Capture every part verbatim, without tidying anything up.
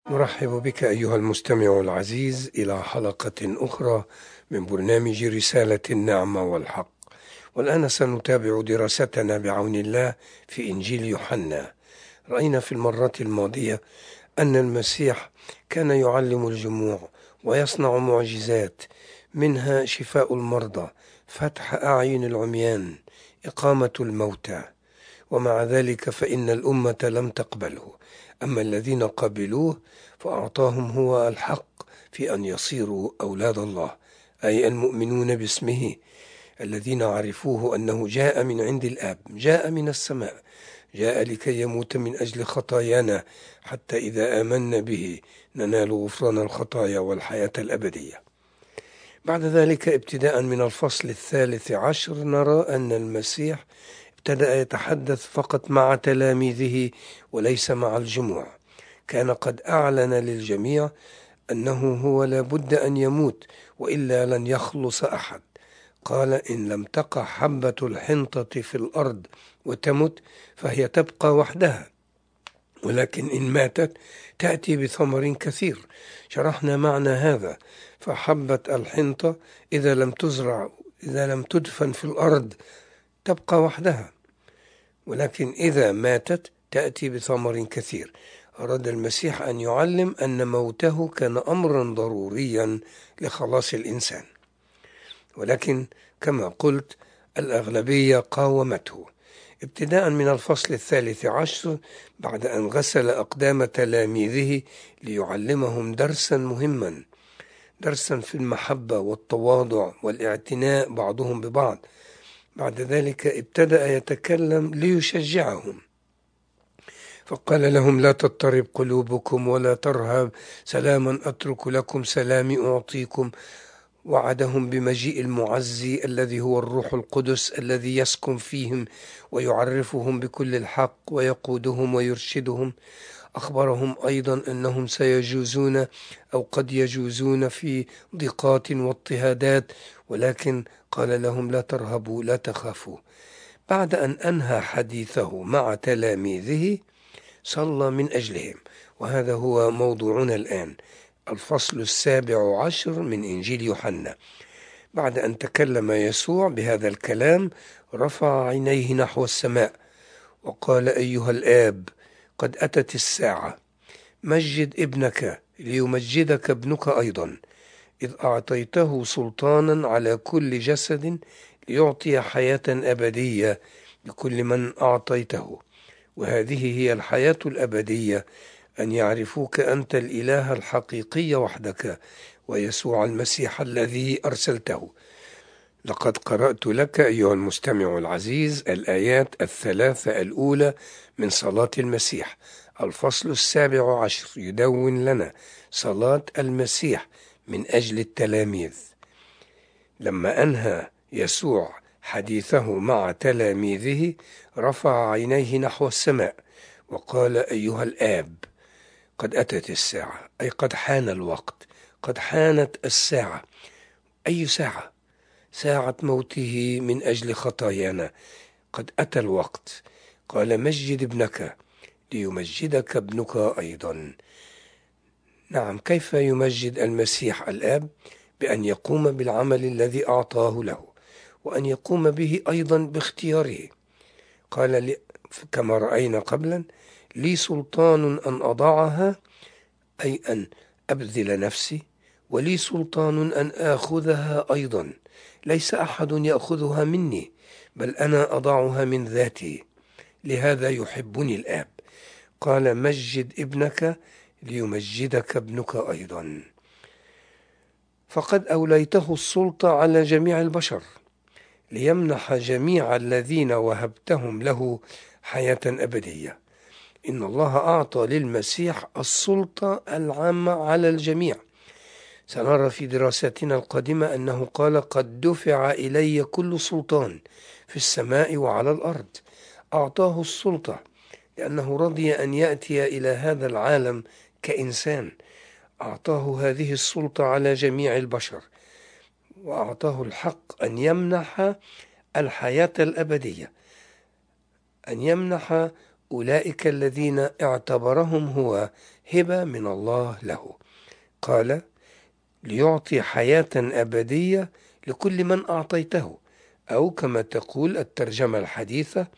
نرحب بك أيها المستمع العزيز إلى حلقة أخرى من برنامج رسالة النعمة والحق. والآن سنتابع دراستنا بعون الله في إنجيل يوحنا. رأينا في المرة الماضية أن المسيح كان يعلم الجموع ويصنع معجزات، منها شفاء المرضى، فتح أعين العميان، إقامة الموتى. ومع ذلك فإن الأمة لم تقبله، أما الذين قبلوه فأعطاهم هو الحق في أن يصيروا أولاد الله، أي المؤمنون باسمه، الذين عرفوه أنه جاء من عند الآب، جاء من السماء، جاء لكي يموت من أجل خطايانا، حتى إذا آمنا به ننال غفران الخطايا والحياة الأبدية. بعد ذلك ابتداء من الفصل الثالث عشر نرى أن المسيح ابتدأ يتحدث فقط مع تلاميذه وليس مع الجموع. كان قد أعلن للجميع أنه هو لابد أن يموت وإلا لن يخلص أحد. قال: إن لم تقع حبة الحنطة في الأرض وتمت فهي تبقى وحدها، ولكن إن ماتت تأتي بثمر كثير. شرحنا معنى هذا. فحبة الحنطة إذا لم تزرع، إذا لم تدفن في الأرض تبقى وحدها، ولكن إذا ماتت تأتي بثمر كثير. أراد المسيح أن يعلم أن موته كان أمرا ضروريا لخلاص الإنسان، ولكن كما قلت الأغلبية قاومته. ابتداء من الفصل الثالث عشر، بعد أن غسل أقدام تلاميذه ليعلمهم درسا مهما، درسا في المحبة والتواضع والاعتناء بعضهم ببعض. بعد ذلك ابتدأ يتكلم ليشجعهم، فقال لهم: لا تضطرب قلوبكم ولا ترهب، سلاما أترك لكم، سلامي أعطيكم. وعدهم بمجيء المعزي الذي هو الروح القدس الذي يسكن فيهم ويعرفهم بكل الحق ويقودهم ويرشدهم. أخبرهم أيضا أنهم سيجوزون أو قد يجوزون في ضيقات واضطهادات، ولكن قال لهم: لا ترهبوا، لا تخافوا. بعد أن أنهى حديثه مع تلاميذه صلى من أجلهم، وهذا هو موضوعنا الآن، الفصل السابع عشر من إنجيل يوحنا. بعد أن تكلم يسوع بهذا الكلام رفع عينيه نحو السماء وقال: أيها الآب، قد أتت الساعة، مجد ابنك ليمجدك ابنك أيضا، إذ أعطيته سلطانا على كل جسد ليعطي حياة أبدية لكل من أعطيته. وهذه هي الحياة الأبدية، أن يعرفوك أنت الإله الحقيقي وحدك، ويسوع المسيح الذي أرسلته. لقد قرأت لك أيها المستمع العزيز الآيات الثلاثة الأولى من صلاة المسيح. الفصل السابع عشر يدون لنا صلاة المسيح من أجل التلاميذ. لما أنهى يسوع حديثه مع تلاميذه رفع عينيه نحو السماء وقال: أيها الآب، قد أتت الساعة، أي قد حان الوقت، قد حانت الساعة. أي ساعة؟ ساعة موته من أجل خطايانا. قد أتى الوقت. قال: مجد ابنك ليمجدك ابنك أيضا. نعم، كيف يمجد المسيح الآب؟ بأن يقوم بالعمل الذي أعطاه له، وأن يقوم به أيضا باختياره. قال لي كما رأينا قبلا: لي سلطان أن أضعها، أي أن أبذل نفسي، ولي سلطان أن آخذها أيضا، ليس أحد يأخذها مني، بل أنا أضعها من ذاتي، لهذا يحبني الآب. قال: مجد ابنك ليمجدك ابنك أيضا. فقد أوليته السلطة على جميع البشر ليمنح جميع الذين وهبتهم له حياة أبدية. إن الله أعطى للمسيح السلطة العامة على الجميع. سنرى في دراستنا القادمة أنه قال: قد دفع إلي كل سلطان في السماء وعلى الأرض. أعطاه السلطة لأنه رضي أن يأتي إلى هذا العالم كإنسان. أعطاه هذه السلطة على جميع البشر، وأعطاه الحق أن يمنح الحياة الأبدية، أن يمنح أولئك الذين اعتبرهم هو هبة من الله له. قال: ليعطي حياة أبدية لكل من أعطيته، أو كما تقول الترجمة الحديثة: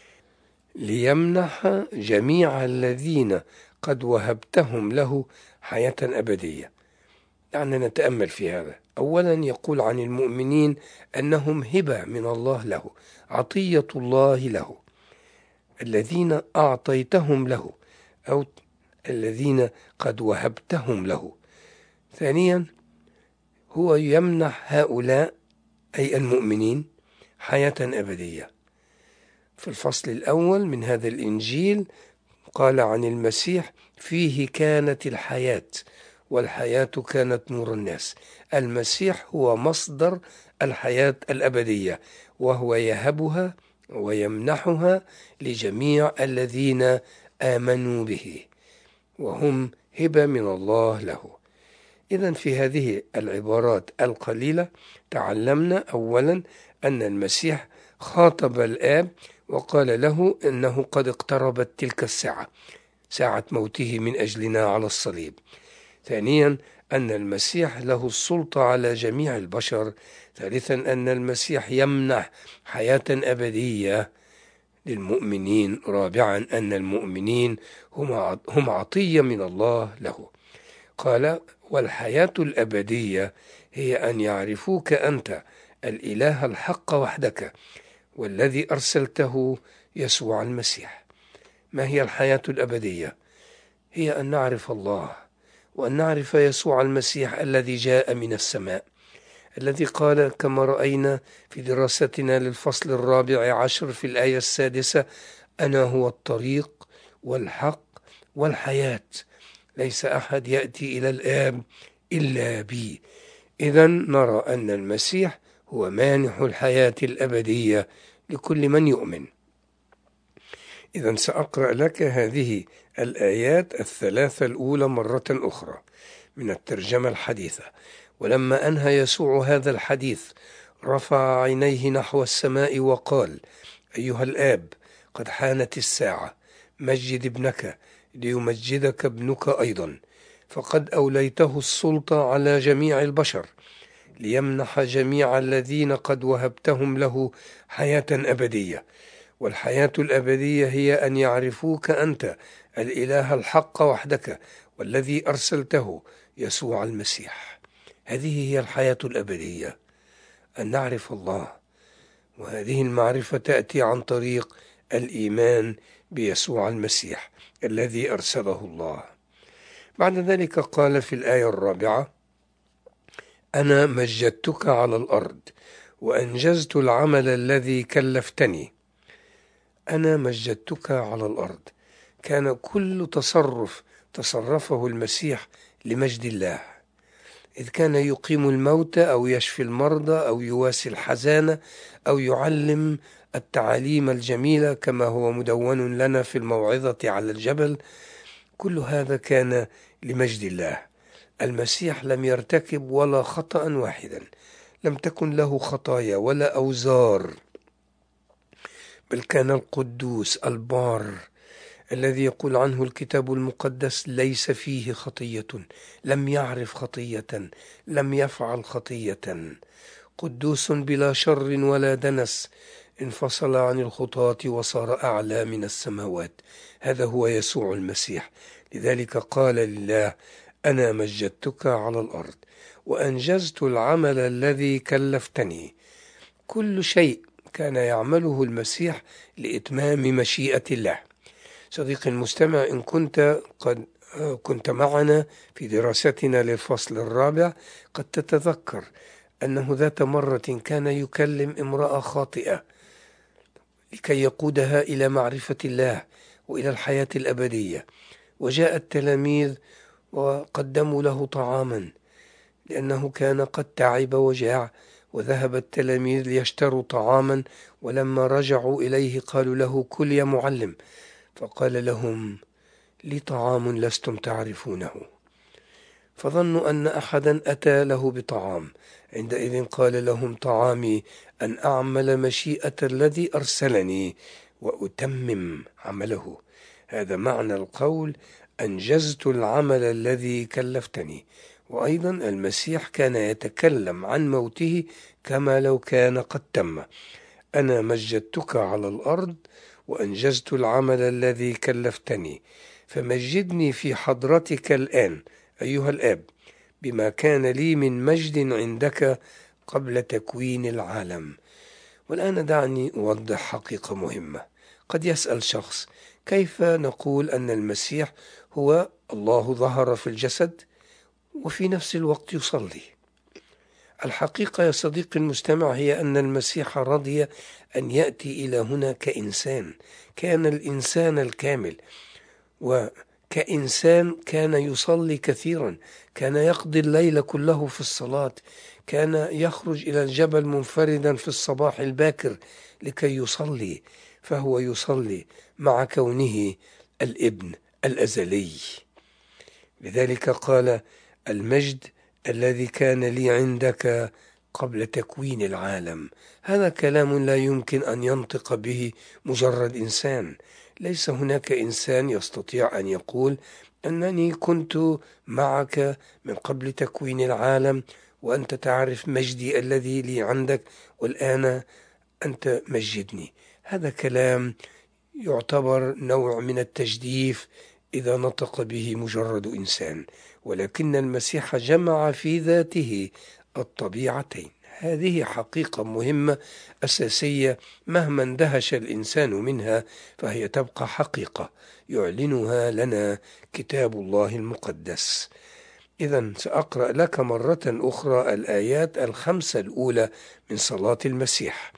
ليمنح جميع الذين قد وهبتهم له حياة أبدية. دعنا نتأمل في هذا. أولا يقول عن المؤمنين أنهم هبة من الله له، عطية الله له، الذين أعطيتهم له أو الذين قد وهبتهم له. ثانيا هو يمنح هؤلاء أي المؤمنين حياة أبدية. في الفصل الأول من هذا الإنجيل قال عن المسيح: فيه كانت الحياة والحياة كانت نور الناس. المسيح هو مصدر الحياة الأبدية، وهو يهبها ويمنحها لجميع الذين آمنوا به، وهم هبة من الله له. إذن في هذه العبارات القليلة تعلمنا أولا أن المسيح خاطب الآب وقال له إنه قد اقتربت تلك الساعة، ساعة موته من أجلنا على الصليب. ثانيا أن المسيح له السلطة على جميع البشر. ثالثا أن المسيح يمنح حياة أبدية للمؤمنين. رابعا أن المؤمنين هم عطية من الله له. قال: والحياة الأبدية هي أن يعرفوك أنت الإله الحق وحدك، والذي أرسلته يسوع المسيح. ما هي الحياة الأبدية؟ هي أن نعرف الله، وأن نعرف يسوع المسيح الذي جاء من السماء، الذي قال كما رأينا في دراستنا للفصل الرابع عشر في الآية السادسة: أنا هو الطريق والحق والحياة، ليس أحد يأتي إلى الآب إلا بي. إذن نرى أن المسيح هو مانح الحياة الأبدية لكل من يؤمن. إذن سأقرأ لك هذه الآيات الثلاثة الأولى مرة أخرى من الترجمة الحديثة. ولما أنهى يسوع هذا الحديث رفع عينيه نحو السماء وقال: أيها الآب، قد حانت الساعة، مجد ابنك ليمجدك ابنك أيضا، فقد أوليته السلطة على جميع البشر، ليمنح جميع الذين قد وهبتهم له حياة أبدية. والحياة الأبدية هي أن يعرفوك أنت الإله الحق وحدك، والذي أرسلته يسوع المسيح. هذه هي الحياة الأبدية، أن نعرف الله، وهذه المعرفة تأتي عن طريق الإيمان بيسوع المسيح الذي أرسله الله. بعد ذلك قال في الآية الرابعة: أنا مجدتك على الأرض وأنجزت العمل الذي كلفتني. أنا مجدتك على الأرض. كان كل تصرف تصرفه المسيح لمجد الله، إذ كان يقيم الموتى أو يشفي المرضى أو يواسي الحزانة أو يعلم التعاليم الجميلة كما هو مدون لنا في الموعظة على الجبل. كل هذا كان لمجد الله. المسيح لم يرتكب ولا خطأ واحدا، لم تكن له خطايا ولا أوزار، بل كان القدوس البار الذي يقول عنه الكتاب المقدس: ليس فيه خطية، لم يعرف خطية، لم يفعل خطية، قدوس بلا شر ولا دنس، انفصل عن الخطاة وصار أعلى من السماوات. هذا هو يسوع المسيح. لذلك قال لله: أنا مجدتك على الأرض وأنجزت العمل الذي كلفتني. كل شيء كان يعمله المسيح لإتمام مشيئة الله. صديقي المستمع، إن كنت قد كنت معنا في دراستنا للفصل الرابع، قد تتذكر أنه ذات مرة كان يكلم امرأة خاطئة لكي يقودها إلى معرفة الله وإلى الحياة الأبدية. وجاء التلاميذ وقدموا له طعاما لأنه كان قد تعب وجاع، وذهب التلاميذ ليشتروا طعاما، ولما رجعوا إليه قالوا له: كل يا معلم. فقال لهم: لي طعام لستم تعرفونه. فظنوا أن أحدا أتى له بطعام. عندئذ قال لهم: طعامي أن أعمل مشيئة الذي أرسلني وأتمم عمله. هذا معنى القول أنجزت العمل الذي كلفتني. وأيضا المسيح كان يتكلم عن موته كما لو كان قد تم. أنا مجدتك على الأرض وأنجزت العمل الذي كلفتني، فمجدني في حضرتك الآن أيها الآب بما كان لي من مجد عندك قبل تكوين العالم. والآن دعني أوضح حقيقة مهمة. قد يسأل شخص: كيف نقول أن المسيح هو الله ظهر في الجسد وفي نفس الوقت يصلي؟ الحقيقة يا صديقي المستمع هي أن المسيح رضي أن يأتي إلى هنا كإنسان، كان الإنسان الكامل، وكإنسان كان يصلي كثيرا، كان يقضي الليل كله في الصلاة، كان يخرج إلى الجبل منفردا في الصباح الباكر لكي يصلي، فهو يصلي مع كونه الابن الأزلي. لذلك قال: المجد الذي كان لي عندك قبل تكوين العالم. هذا كلام لا يمكن أن ينطق به مجرد إنسان. ليس هناك إنسان يستطيع أن يقول أنني كنت معك من قبل تكوين العالم وأنت تعرف مجدي الذي لي عندك والآن أنت مجدني. هذا كلام يعتبر نوع من التجديف إذا نطق به مجرد إنسان، ولكن المسيح جمع في ذاته الطبيعتين. هذه حقيقة مهمة أساسية، مهما اندهش الإنسان منها فهي تبقى حقيقة يعلنها لنا كتاب الله المقدس. إذن سأقرأ لك مرة أخرى الآيات الخمسة الأولى من صلاة المسيح،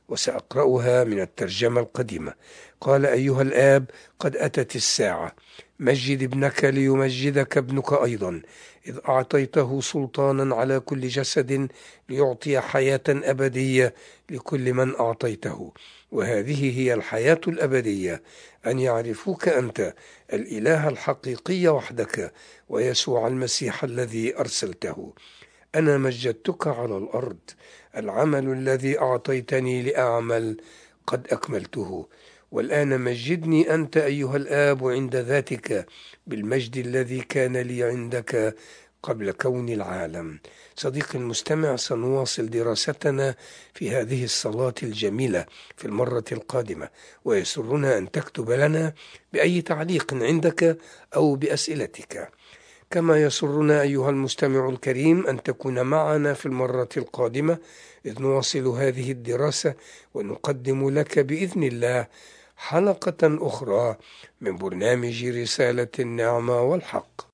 وسأقرأها من الترجمة القديمة. قال: أيها الآب، قد أتت الساعة، مجد ابنك ليمجدك ابنك أيضا، إذ أعطيته سلطانا على كل جسد ليعطي حياة أبدية لكل من أعطيته، وهذه هي الحياة الأبدية، أن يعرفوك أنت الإله الحقيقي وحدك ويسوع المسيح الذي أرسلته. أنا مجدتك على الأرض، العمل الذي أعطيتني لأعمل قد أكملته، والآن مجدني أنت أيها الآب عند ذاتك بالمجد الذي كان لي عندك قبل كون العالم. صديقي المستمع، سنواصل دراستنا في هذه الصلاة الجميلة في المرة القادمة، ويسرنا أن تكتب لنا بأي تعليق عندك أو بأسئلتك. كما يسرنا أيها المستمع الكريم أن تكون معنا في المرة القادمة إذ نواصل هذه الدراسة ونقدم لك بإذن الله حلقة أخرى من برنامج رسالة النعمة والحق.